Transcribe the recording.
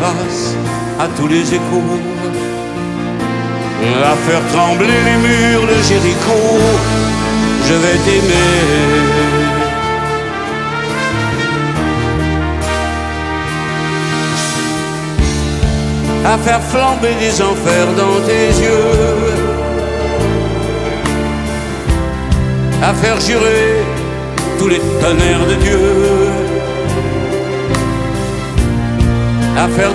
grâce à tous les échos, à faire trembler les murs de Jéricho. Je vais t'aimer. À faire flamber des enfers dans tes yeux, à faire jurer tous les tonnerres de Dieu, à faire